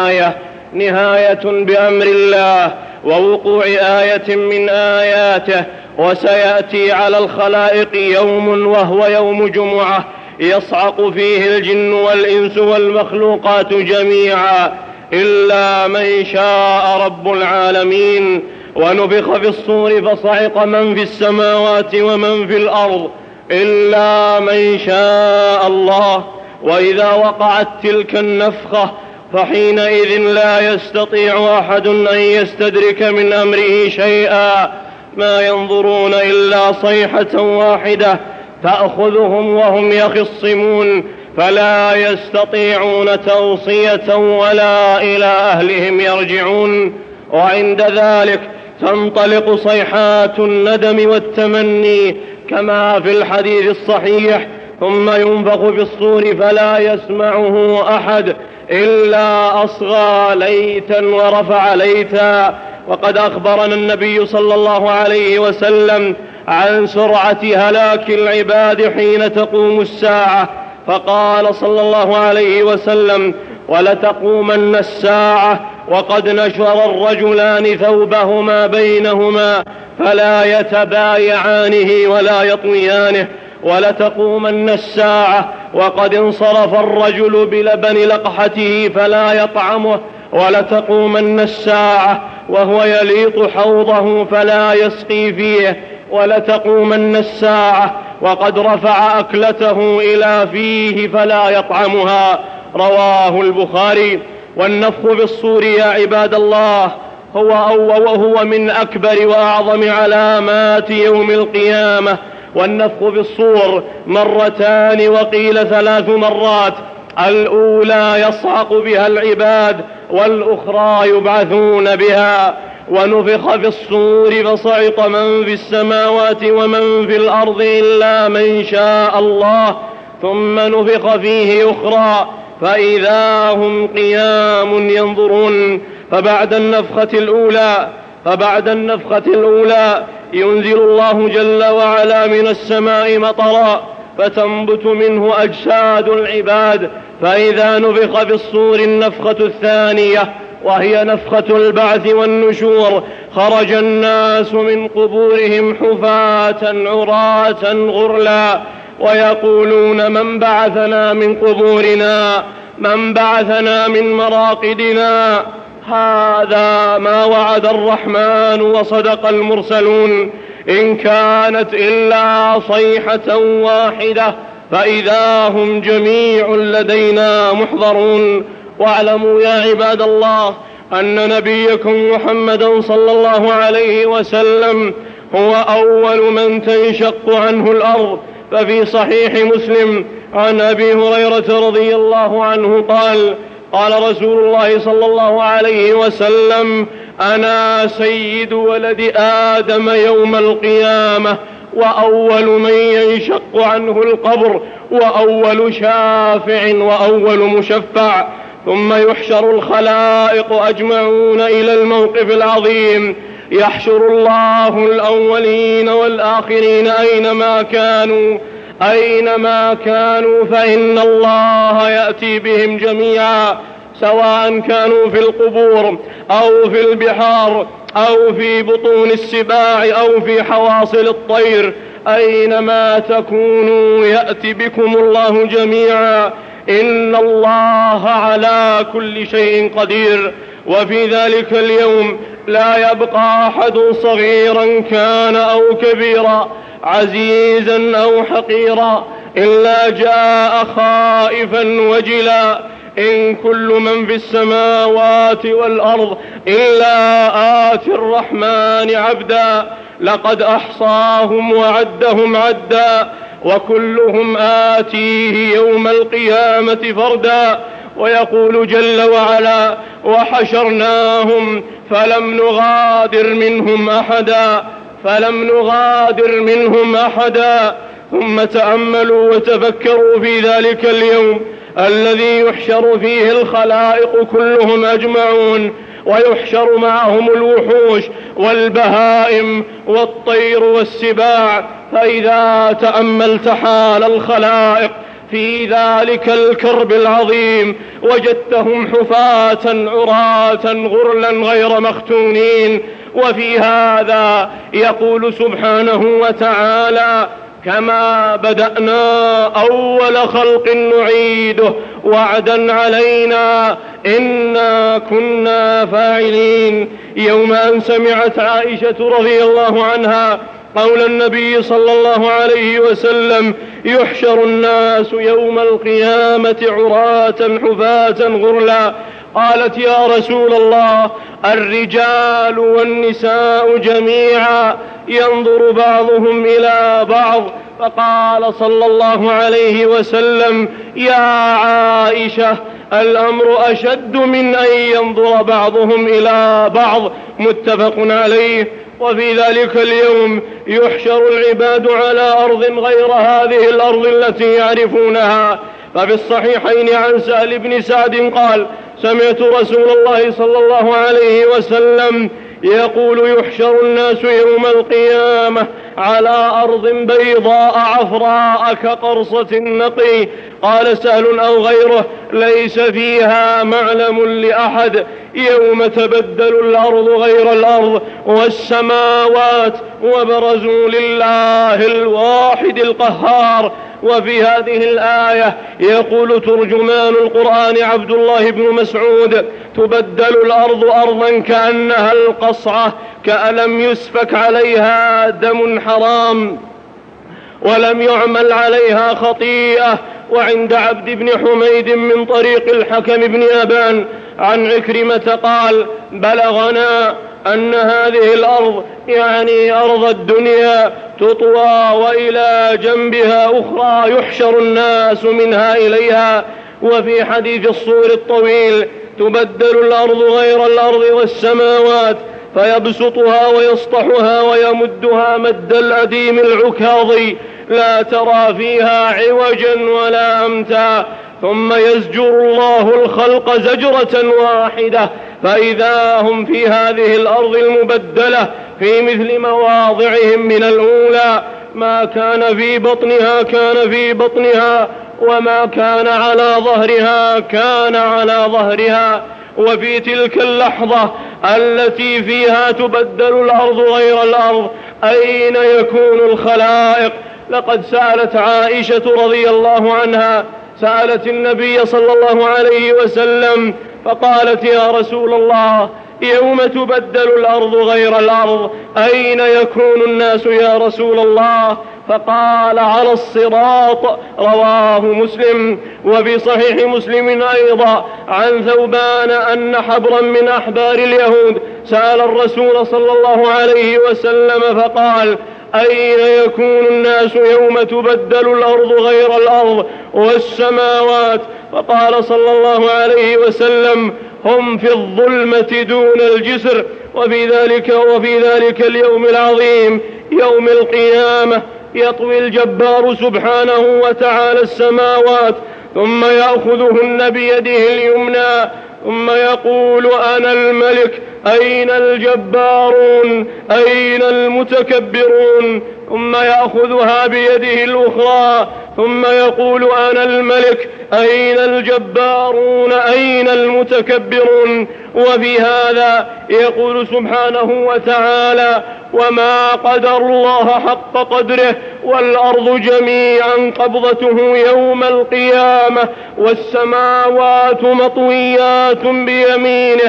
نهاية بأمر الله ووقوع آية من آياته، وسيأتي على الخلائق يوم وهو يوم جمعة يصعق فيه الجن والإنس والمخلوقات جميعا إلا من شاء رب العالمين. ونفخ في الصور فصعق من في السماوات ومن في الأرض إلا من شاء الله. وإذا وقعت تلك النفخة فحينئذ لا يستطيع أحد أن يستدرك من أمره شيئا، ما ينظرون إلا صيحة واحدة تأخذهم وهم يخصمون، فلا يستطيعون توصية ولا إلى أهلهم يرجعون. وعند ذلك تنطلق صيحات الندم والتمني كما في الحديث الصحيح، ثم ينفخ في الصور فلا يسمعه أحد إلا أصغى ليتا ورفع ليتا. وقد أخبرنا النبي صلى الله عليه وسلم عن سرعة هلاك العباد حين تقوم الساعة، فقال صلى الله عليه وسلم: ولتقومن الساعة وقد نشر الرجلان ثوبهما بينهما فلا يتبايعانه ولا يطويانه، ولتقومن الساعة وقد انصرف الرجل بلبن لقحته فلا يطعمه، ولتقومن الساعة وهو يليط حوضه فلا يسقي فيه، ولتقومن الساعة وقد رفع أكلته إلى فيه فلا يطعمها. رواه البخاري. والنفخ بالصور يا عباد الله وهو من أكبر وأعظم علامات يوم القيامة. والنفخ بالصور مرتان وقيل 3 مرات، الأولى يصعق بها العباد والأخرى يبعثون بها. ونفخ في الصور فصعق من في السماوات ومن في الأرض إلا من شاء الله، ثم نفخ فيه أخرى فإذا هم قيام ينظرون. فبعد النفخة الأولى ينزل الله جل وعلا من السماء مطرا فتنبت منه أجساد العباد. فإذا نفخ في الصور النفخة الثانية وهي نفخة البعث والنشور خرج الناس من قبورهم حفاة عراة غرلا ويقولون: من بعثنا من قبورنا؟ من بعثنا من مراقدنا؟ هذا ما وعد الرحمن وصدق المرسلون، إن كانت إلا صيحة واحدة فإذا هم جميع لدينا محضرون. واعلموا يا عباد الله أن نبيكم محمدا صلى الله عليه وسلم هو أول من تنشق عنه الأرض. ففي صحيح مسلم عن أبي هريرة رضي الله عنه قال رسول الله صلى الله عليه وسلم: أنا سيد ولد آدم يوم القيامة، وأول من ينشق عنه القبر، وأول شافع، وأول مشفع. ثم يحشر الخلائق أجمعون إلى الموقف العظيم، يحشر الله الأولين والآخرين أينما كانوا فإن الله يأتي بهم جميعا، سواء كانوا في القبور أو في البحار أو في بطون السباع أو في حواصل الطير، أينما تكونوا يأتي بكم الله جميعا، إن الله على كل شيء قدير. وفي ذلك اليوم لا يبقى أحد صغيرا كان أو كبيرا، عزيزا أو حقيرا، إلا جاء خائفا وجلا، إن كل من في السماوات والأرض إلا آتي الرحمن عبدا، لقد أحصاهم وعدهم عدا، وكلهم آتيه يوم القيامة فردا. ويقول جل وعلا: وحشرناهم فلم نغادر منهم أحدا. ثم تأملوا وتفكروا في ذلك اليوم الذي يحشر فيه الخلائق كلهم أجمعون، ويحشر معهم الوحوش والبهائم والطير والسباع، فإذا تأملت حال الخلائق في ذلك الكرب العظيم وجدتهم حفاة عراة غرلا غير مختونين. وفي هذا يقول سبحانه وتعالى: كما بدأنا أول خلق نعيده وعدا علينا إنا كنا فاعلين. يوم أن سمعت عائشة رضي الله عنها قول النبي صلى الله عليه وسلم: يحشر الناس يوم القيامة عراة حفاة غرلا، قالت: يا رسول الله، الرجال والنساء جميعا ينظر بعضهم إلى بعض؟ فقال صلى الله عليه وسلم: يا عائشة، الأمر أشد من أن ينظر بعضهم إلى بعض. متفق عليه. وفي ذلك اليوم يحشر العباد على أرض غير هذه الأرض التي يعرفونها. ففي الصحيحين عن سهل بن سعد قال: سمعت رسول الله صلى الله عليه وسلم يقول: يحشر الناس يوم القيامة على أرض بيضاء عفراء كقرصة النقي. قال سهل أو غيره: ليس فيها معلم لأحد. يوم تبدل الأرض غير الأرض والسماوات وبرزوا لله الواحد القهار. وفي هذه الآية يقول ترجمان القرآن عبد الله بن مسعود: تبدل الأرض أرضا كأنها القصعة، كألم يسفك عليها دم حرام ولم يعمل عليها خطيئة. وعند عبد بن حميد من طريق الحكم بن أبان عن عكرمة قال: بلغنا أن هذه الأرض، يعني أرض الدنيا، تطوى وإلى جنبها أخرى يحشر الناس منها إليها. وفي حديث الصور الطويل: تبدل الأرض غير الأرض والسماوات، فيبسطها ويسطحها ويمدها مد الأديم العكاظي، لا ترى فيها عوجا ولا أمتا. ثم يزجر الله الخلق زجرة واحدة، فإذا هم في هذه الأرض المبدلة في مثل مواضعهم من الأولى. ما كان في بطنها كان في بطنها، وما كان على ظهرها كان على ظهرها. وفي تلك اللحظة التي فيها تبدل الأرض غير الأرض، أين يكون الخلائق؟ لقد سألت عائشة رضي الله عنها، سألت النبي صلى الله عليه وسلم فقالت: يا رسول الله، يوم تبدل الأرض غير الأرض أين يكون الناس يا رسول الله؟ فقال: على الصراط. رواه مسلم. وفي صحيح مسلم أيضا عن ثوبان أن حبرا من أحبار اليهود سأل الرسول صلى الله عليه وسلم فقال: أين يكون الناس يوم تبدل الأرض غير الأرض والسماوات؟ فقال صلى الله عليه وسلم: هم في الظلمة دون الجسر. وفي ذلك اليوم العظيم يوم القيامة يطوي الجبار سبحانه وتعالى السماوات، ثم يأخذهن بيده اليمنى، ثم يقول: أنا الملك، أين الجبارون، أين المتكبرون؟ ثم يأخذها بيده الأخرى، ثم يقول: أنا الملك، أين الجبارون، أين المتكبرون؟ وفي هذا يقول سبحانه وتعالى: وما قدر الله حق قدره، والأرض جميعا قبضته يوم القيامة، والسماوات مطويات بيمينه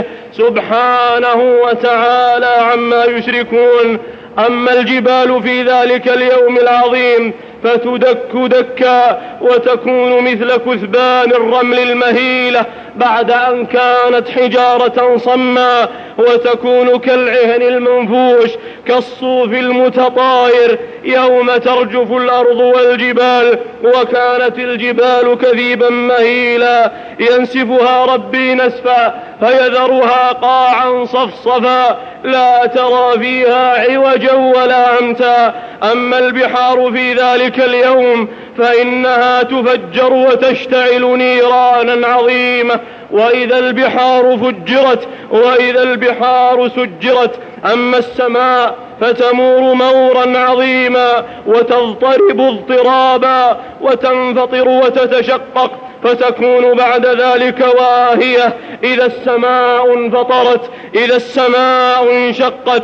سبحانه وتعالى عما يشركون. أما الجبال في ذلك اليوم العظيم فتدك دكا وتكون مثل كثبان الرمل المهيلة بعد أن كانت حجارة صما، وتكون كالعهن المنفوش كالصوف المتطاير يوم ترجف الأرض والجبال. وكانت الجبال كثيبا مهيلا ينسفها ربي نسفا فيذرها قاعا صفصفا لا ترى فيها عوجا ولا أمتا. أما البحار في ذلك اليوم فإنها تفجر وتشتعل نيرانا عظيمة، وإذا البحار فجرت وإذا البحار سجرت. أما السماء فتمور مورا عظيما وتضطرب اضطرابا وتنفطر وتتشقق، فتكون بعد ذلك واهية إذا السماء انفطرت، إذا السماء انشقت،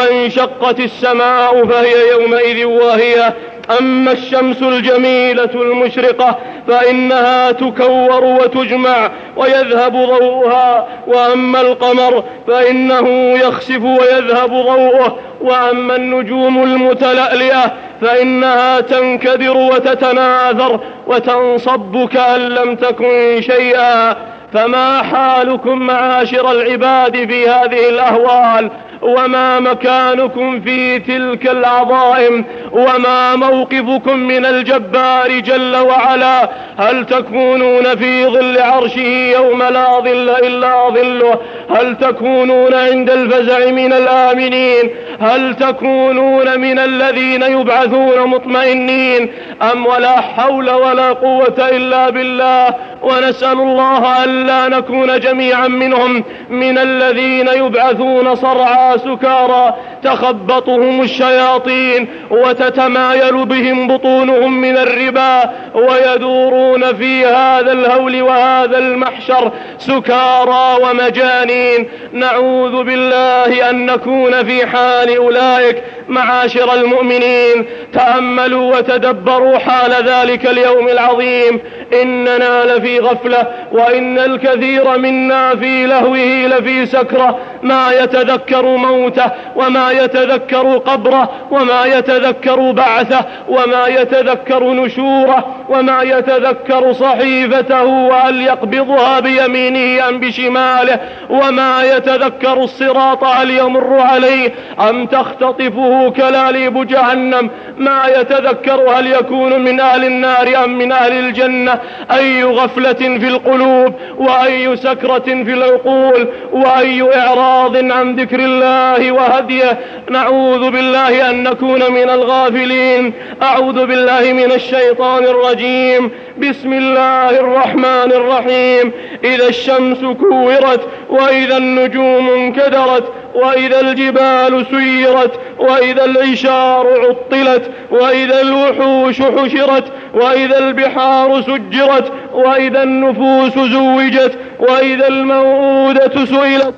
وانشقت السماء فهي يومئذ واهية. أما الشمس الجميلة المشرقة فإنها تكور وتجمع ويذهب ضوءها، وأما القمر فإنه يخسف ويذهب ضوءه، وأما النجوم المتلألئة فإنها تنكدر وتتناثر وتنصب كأن لم تكن شيئا. فما حالكم معاشر العباد في هذه الأهوال؟ وما مكانكم في تلك العظائم؟ وما موقفكم من الجبار جل وعلا؟ هل تكونون في ظل عرشه يوم لا ظل إلا ظله؟ هل تكونون عند الفزع من الآمنين؟ هل تكونون من الذين يبعثون مطمئنين؟ أم ولا حول ولا قوة إلا بالله؟ ونسأل الله ألا نكون جميعا منهم، من الذين يبعثون صرعى سكارى تخبطهم الشياطين وتتمايل بهم بطونهم من الربا، ويدورون في هذا الهول وهذا المحشر سكارى ومجانين. نعوذ بالله أن نكون في حال أولئك. معاشر المؤمنين، تأملوا وتدبروا حال ذلك اليوم العظيم. إننا لفي غفلة، وإن الكثير منا في لهوه لفي سكرة، ما يتذكر موته، وما يتذكر قبره، وما يتذكر بعثه، وما يتذكر نشوره، وما يتذكر صحيفته وهل يقبضها بيمينه أم بشماله، وما يتذكر الصراط هل يمر عليه أم تختطفه كلاليب جهنم، ما يتذكر هل يكون من أهل النار أم من أهل الجنة. أي غفلة في القلوب، وأي سكرة في العقول، وأي إعراض عن ذكر الله وهديه. نعوذ بالله أن نكون من الغافلين. أعوذ بالله من الشيطان الرجيم. بسم الله الرحمن الرحيم. إذا الشمس كورت، وإذا النجوم انكدرت، وإذا الجبال سيرت، وإذا العشار عطلت، وإذا الوحوش حشرت، وإذا البحار سجرت، وإذا النفوس زوجت، وإذا الموءودة سئلت.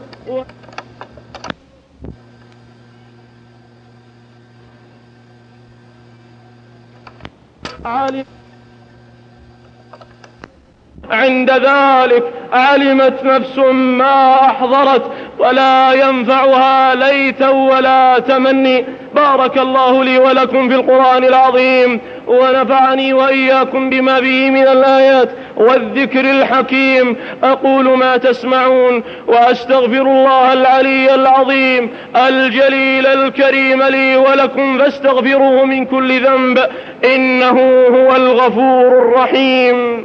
عند ذلك علمت نفس ما أحضرت، ولا ينفعها ليت ولا تمني. بارك الله لي ولكم في القرآن العظيم، ونفعني وإياكم بما فيه من الآيات والذكر الحكيم. أقول ما تسمعون، وأستغفر الله العلي العظيم الجليل الكريم لي ولكم، فاستغفروه من كل ذنب، إنه هو الغفور الرحيم.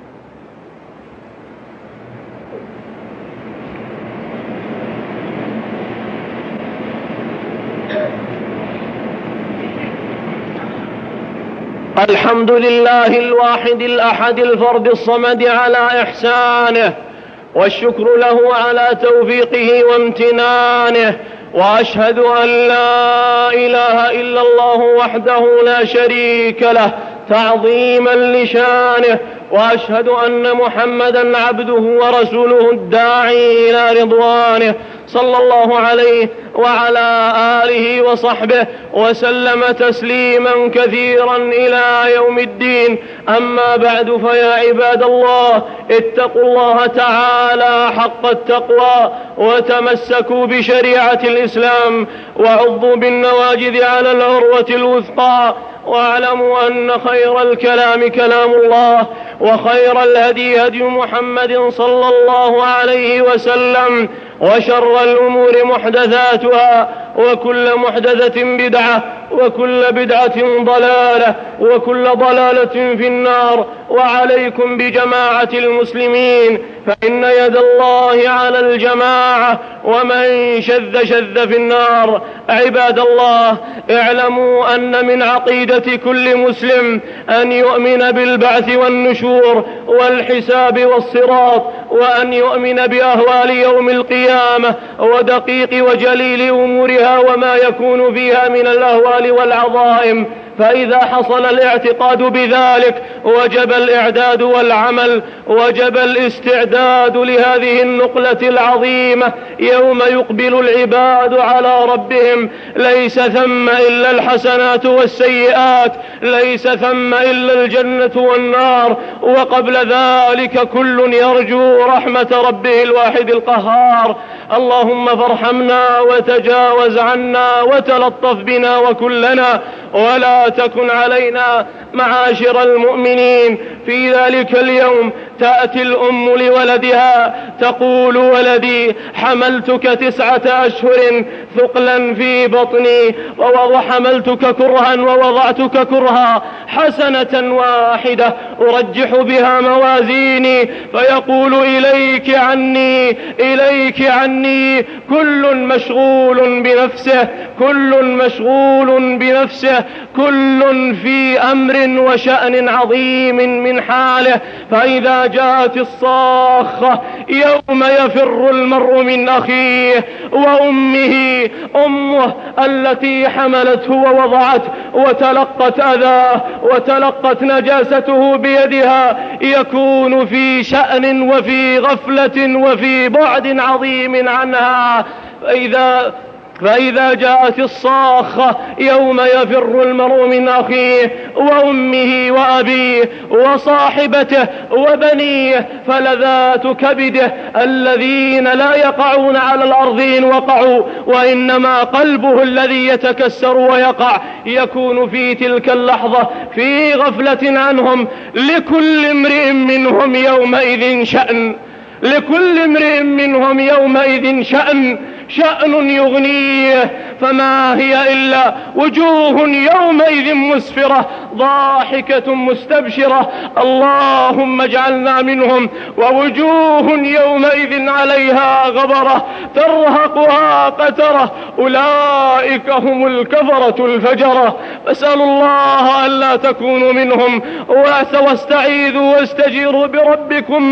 الحمد لله الواحد الأحد الفرد الصمد على إحسانه، والشكر له على توفيقه وامتنانه، وأشهد أن لا إله إلا الله وحده لا شريك له تعظيما لشانه، وأشهد أن محمدا عبده ورسوله الداعي إلى رضوانه، صلى الله عليه وعلى آله وصحبه وسلم تسليما كثيرا إلى يوم الدين. أما بعد، فيا عباد الله، اتقوا الله تعالى حق التقوى، وتمسكوا بشريعة الإسلام، وعضوا بالنواجذ على العروة الوثقى، واعلموا أن خير الكلام كلام الله، وخير الهدي هدي محمد صلى الله عليه وسلم، وشر الأمور محدثاتها، وكل محدثة بدعة، وكل بدعة ضلالة، وكل ضلالة في النار. وعليكم بجماعة المسلمين، فإن يد الله على الجماعة، ومن شذ شذ في النار. عباد الله، اعلموا أن من عقيدة كل مسلم أن يؤمن بالبعث والنشور والحساب والصراط، وأن يؤمن بأهوال يوم القيامة ودقيق وجليل أمورها وما يكون فيها من الأهوال والعظائم. فإذا حصل الاعتقاد بذلك وجب الإعداد والعمل، وجب الاستعداد لهذه النقلة العظيمة يوم يقبل العباد على ربهم. ليس ثم إلا الحسنات والسيئات، ليس ثم إلا الجنة والنار، وقبل ذلك كل يرجو رحمة ربه الواحد القهار. اللهم فارحمنا وتجاوز عنا وتلطف بنا وكلنا، ولا تكن علينا معاشر المؤمنين. في ذلك اليوم تأتي الأم لولدها تقول: ولدي حملتك 9 أشهر ثقلا في بطني، وحملتك كرها ووضعتك كرها، حسنة واحدة أرجح بها موازيني. فيقول: إليك عني، إليك عني. كل مشغول بنفسه، كل مشغول بنفسه، كل في أمر وشأن عظيم من حاله. فإذا جاءت الصاخة يوم يفر المرء من أخيه وأمه، أمه التي حملته ووضعته وتلقت أذاه وتلقت نجاسته بيدها، يكون في شأن وفي غفلة وفي بعد عظيم عنها. فإذا جاءت الصاخة يوم يفر المرء من أخيه وأمه وأبيه وصاحبته وبنيه، فلذات كبده الذين لا يقعون على الأرض إن وقعوا، وإنما قلبه الذي يتكسر ويقع، يكون في تلك اللحظة في غفلة عنهم. لكل امرئ منهم يومئذ شأن، لكل امرئ منهم يومئذ شأن يغنيه. فما هي إلا وجوه يومئذ مسفرة ضاحكة مستبشرة، اللهم اجعلنا منهم. ووجوه يومئذ عليها غبرة ترهقها قترة، أولئك هم الكفرة الفجرة. فاسألوا الله ألا تكونوا منهم، واستعيذوا واستجيروا بربكم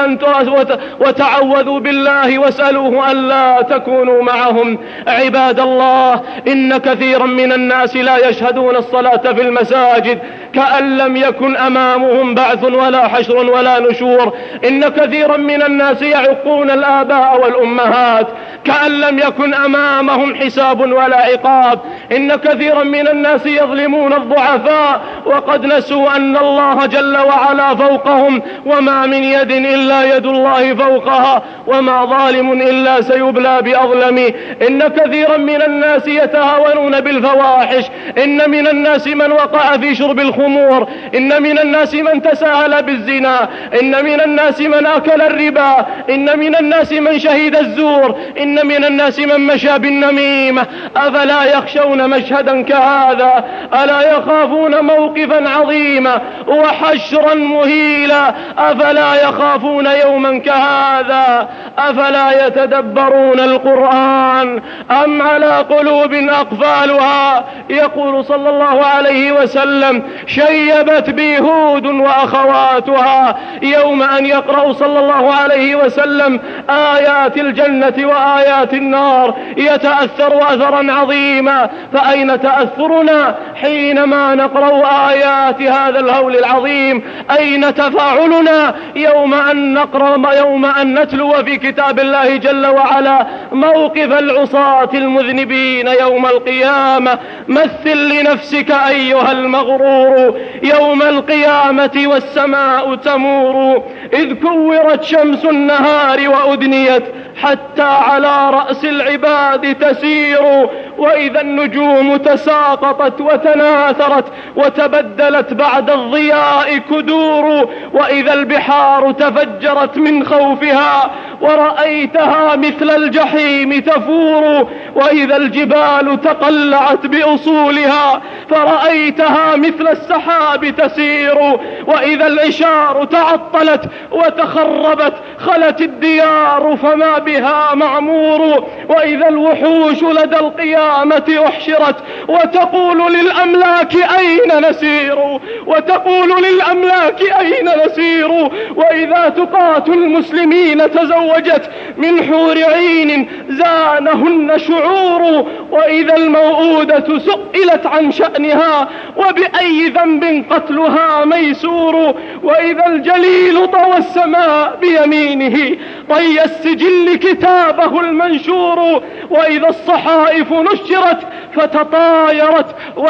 وتعوذوا بالله واسألوه ألا تكونوا معهم. عباد الله، إن كثيرا من الناس لا يشهدون الصلاة في المساجد كأن لم يكن أمامهم بعث ولا حشر ولا نشور. إن كثيرا من الناس يعقون الآباء والأمهات كأن لم يكن أمامهم حساب ولا عقاب. إن كثيرا من الناس يظلمون الضعفاء وقد نسوا أن الله جل وعلا فوقهم، وما من يد إلا يد الله فوقها، وما ظالم إلا سيبلى بأظلم. إن كثيرا من الناس يتهاونون بالفواحش، إن من الناس من وقع في شرب الخمور، إن من الناس من تساهل بالزنا، إن من الناس من أكل الربا، إن من الناس من شهد الزور، إن من الناس من مشى بالنميمة. أفلا يخشون مشهدا كهذا؟ ألا يخافون موقفا عظيما وحشرا مهيلا؟ أفلا يخافون يوما كهذا؟ أفلا يتدبرون القرآن أم على قلوب أقفالها؟ يقول صلى الله عليه وسلم: شيبت بي هود وأخواتها. يوم أن يقرأ صلى الله عليه وسلم آيات الجنة وآيات النار يتأثر أثرا عظيما. فأين تأثرنا حينما نقرأ آيات هذا الهول العظيم؟ أين تفاعلنا يوم أن نقرأ، يوم أن نتلو في كتاب الله جل وعلا موقف العصاة المذنبين يوم القيامة؟ مثل لنفسك أيها المغرور يوم القيامة والسماء تمور، إذ كورت شمس النهار وأدنيت حتى على رأس العباد تسير، وإذا النجوم تساقطت وتناثرت وتبدلت بعد الضياء كدور، وإذا البحار تفجرت من خوفها ورأيتها مثل الجحيم تفور، وإذا الجبال تقلعت بأصولها فرأيتها مثل السحاب تسير، وإذا العشار تعطلت وتخربت خلت الديار فما بها معمور، وإذا الوحوش لدى القيامة أحشرت وتقول للأملاك أين نسير، وتقول للأملاك أين نسير، وإذا تقاة المسلمين تزوجت من حور عين زانهن شعور، وإذا الموءودة سئلت عن شأنها وبأي ذنب قتلها ميسور، وإذا الجليل طوى السماء بيمينه طي السجل كتابه المنشور، وإذا الصحائف نشرت فتطايرت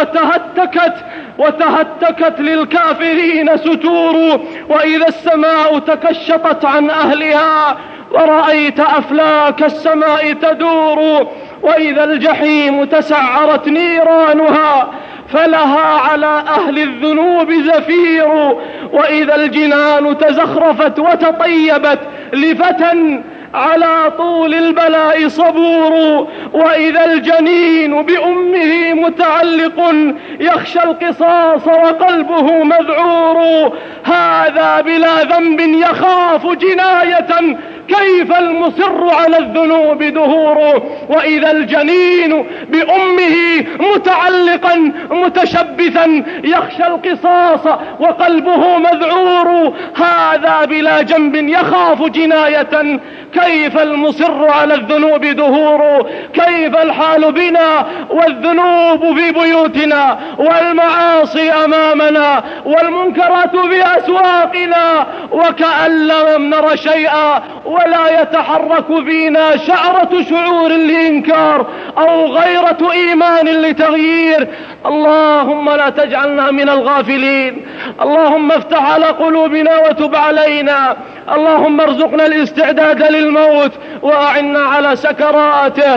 وتهتكت للكافرين ستور، وإذا السماء تكشطت عن أهلها ورأيت أفلاك السماء تدور، وإذا الجحيم تسعرت نيرانها فلها على أهل الذنوب زفير، وإذا الجنان تزخرفت وتطيبت لفتى على طول البلاء صبور، وإذا الجنين بأمه متعلق يخشى القصاص وقلبه مذعور، هذا بلا ذنب يخاف جناية كيف المصر على الذنوب دهور، وإذا الجنين بأمه متعلقا متشبثا يخشى القصاص وقلبه مذعور، هذا بلا جنب يخاف جناية كيف المصر على الذنوب دهور. كيف الحال بنا والذنوب في بيوتنا والمعاصي أمامنا والمنكرات في أسواقنا وكأن لم نر شيئا ولا يتحرك فينا شعرة شعور لإنكار أو غيرة إيمان لتغيير. اللهم لا تجعلنا من الغافلين، اللهم افتح على قلوبنا وتب علينا، اللهم ارزقنا الاستعداد للموت وأعنا على سكراته،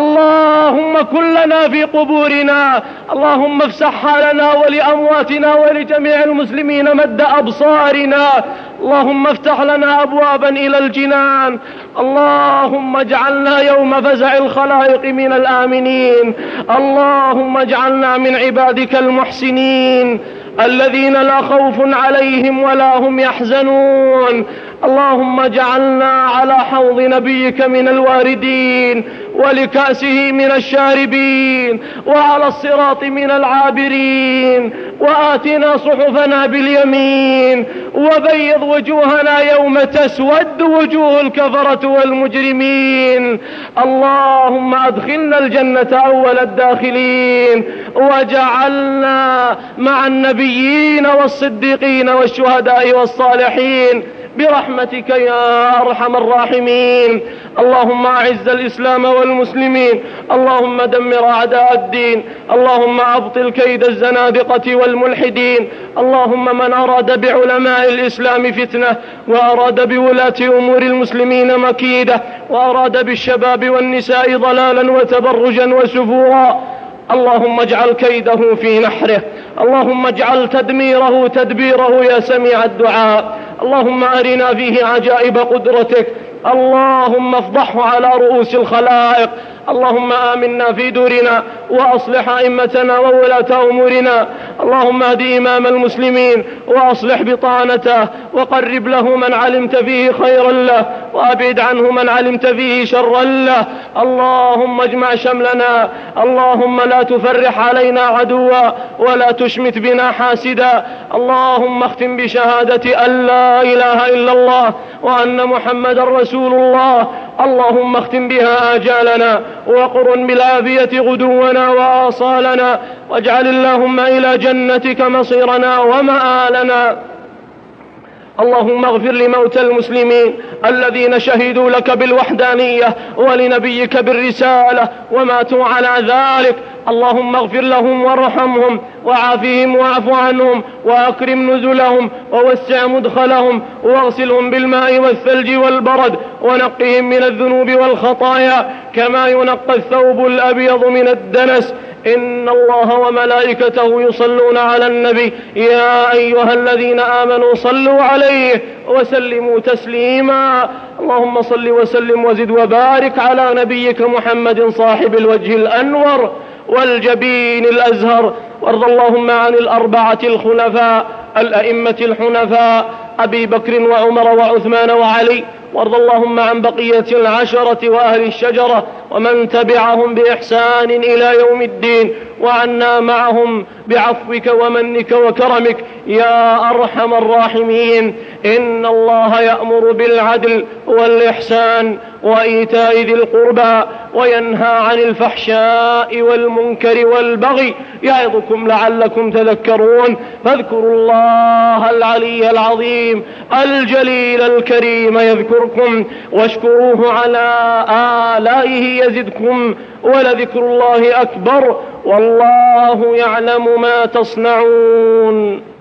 اللهم كن لنا في قبورنا، اللهم افسحها لنا ولأمواتنا ولجميع المسلمين مد أبصارنا، اللهم افتح لنا أبوابا إلى الجنان، اللهم اجعلنا يوم فزع الخلائق من الآمنين، اللهم اجعلنا من عبادك المحسنين الذين لا خوف عليهم ولا هم يحزنون، اللهم اجعلنا على حوض نبيك من الواردين ولكأسه من الشاربين وعلى الصراط من العابرين، وآتنا صحفنا باليمين وبيض وجوهنا يوم تسود وجوه الكفرة والمجرمين، اللهم أدخلنا الجنة أول الداخلين وجعلنا مع النبيين والصديقين والشهداء والصالحين برحمتك يا أرحم الراحمين. اللهم أعز الإسلام والمسلمين، اللهم دمر أعداء الدين، اللهم أبطل كيد الزنادقة والملحدين، اللهم من أراد بعلماء الإسلام فتنة وأراد بولاة أمور المسلمين مكيدة وأراد بالشباب والنساء ضلالا وتبرجا وسفورا، اللهم اجعل كيده في نحره، اللهم اجعل تدميره تدبيره يا سميع الدعاء، اللهم أرنا فيه عجائب قدرتك، اللهم افضحه على رؤوس الخلائق، اللهم آمنا في دورنا وأصلح أئمتنا وولاة أمورنا، اللهم اهد إمام المسلمين وأصلح بطانته وقرب له من علمت فيه خيرا له وأبعد عنه من علمت فيه شرا له، اللهم اجمع شملنا، اللهم لا تفرح علينا عدوا ولا تشمت بنا حاسدا، اللهم اختم بشهادة أن لا إله إلا الله وأن محمد رسول الله، اللهم اختم بها آجالنا وقرن بالعافية غدونا وآصالنا، واجعل اللهم إلى جنتك مصيرنا ومآلنا. اللهم اغفر لموتى المسلمين الذين شهدوا لك بالوحدانية ولنبيك بالرسالة وماتوا على ذلك، اللهم اغفر لهم وارحمهم وعافهم واعف عنهم وأكرم نزلهم ووسع مدخلهم واغسلهم بالماء والثلج والبرد ونقهم من الذنوب والخطايا كما ينقى الثوب الأبيض من الدنس، إن الله وملائكته يصلون على النبي يا أيها الذين آمنوا صلوا عليه وسلموا تسليما. اللهم صل وسلم وزد وبارك على نبيك محمد صاحب الوجه الأنور والجبين الأزهر. وارض اللهم عن الأربعة الخلفاء الأئمة الحنفاء أبي بكر وعمر وعثمان وعلي. وارض اللهم عن بقية العشرة وأهل الشجرة ومن تبعهم بإحسان إلى يوم الدين، وعنا معهم بعفوك ومنك وكرمك يا أرحم الراحمين. إن الله يأمر بالعدل والإحسان وإيتاء ذي القربى وينهى عن الفحشاء والمنكر والبغي يعظكم لعلكم تذكرون. فاذكروا الله العلي العظيم الجليل الكريم يذكركم، واشكروه على آلائه يزدكم، ولذكر الله أكبر والله يعلم ما تصنعون.